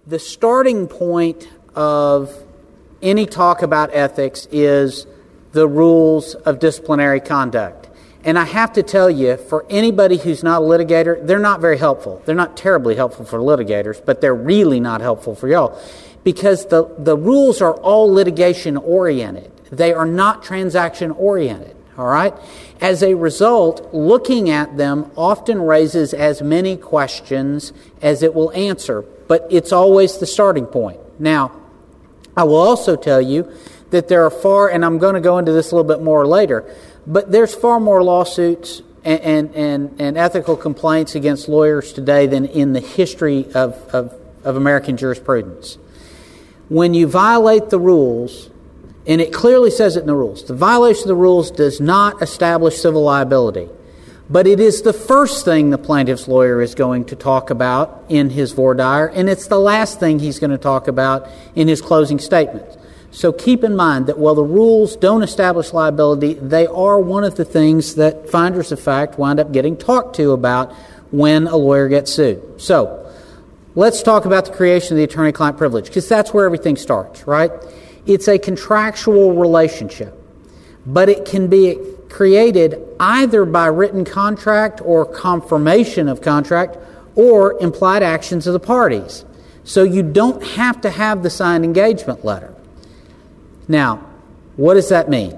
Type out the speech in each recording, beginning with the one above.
the starting point of any talk about ethics is the rules of disciplinary conduct. And I have to tell you, for anybody who's not a litigator, they're not very helpful. They're not terribly helpful for litigators, but they're really not helpful for y'all, because the rules are all litigation-oriented. They are not transaction-oriented, all right? As a result, looking at them often raises as many questions as it will answer, but it's always the starting point. Now, I will also tell you that there are and I'm going to go into this a little bit more later, but there's far more lawsuits and ethical complaints against lawyers today than in the history of American jurisprudence. When you violate the rules, and it clearly says it in the rules, the violation of the rules does not establish civil liability, but it is the first thing the plaintiff's lawyer is going to talk about in his voir dire, and it's the last thing he's going to talk about in his closing statement. So keep in mind that while the rules don't establish liability, they are one of the things that finders of fact wind up getting talked to about when a lawyer gets sued. So let's talk about the creation of the attorney-client privilege, because that's where everything starts, right? It's a contractual relationship, but it can be created either by written contract or confirmation of contract or implied actions of the parties. So you don't have to have the signed engagement letter. Now, what does that mean?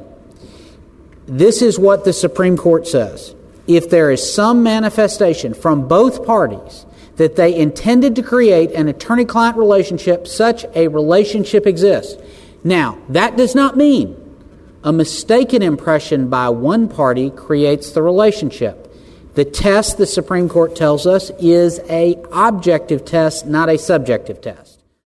This is what the Supreme Court says. If there is some manifestation from both parties that they intended to create an attorney-client relationship, such a relationship exists. Now, that does not mean a mistaken impression by one party creates the relationship. The test, the Supreme Court tells us, is an objective test, not a subjective test.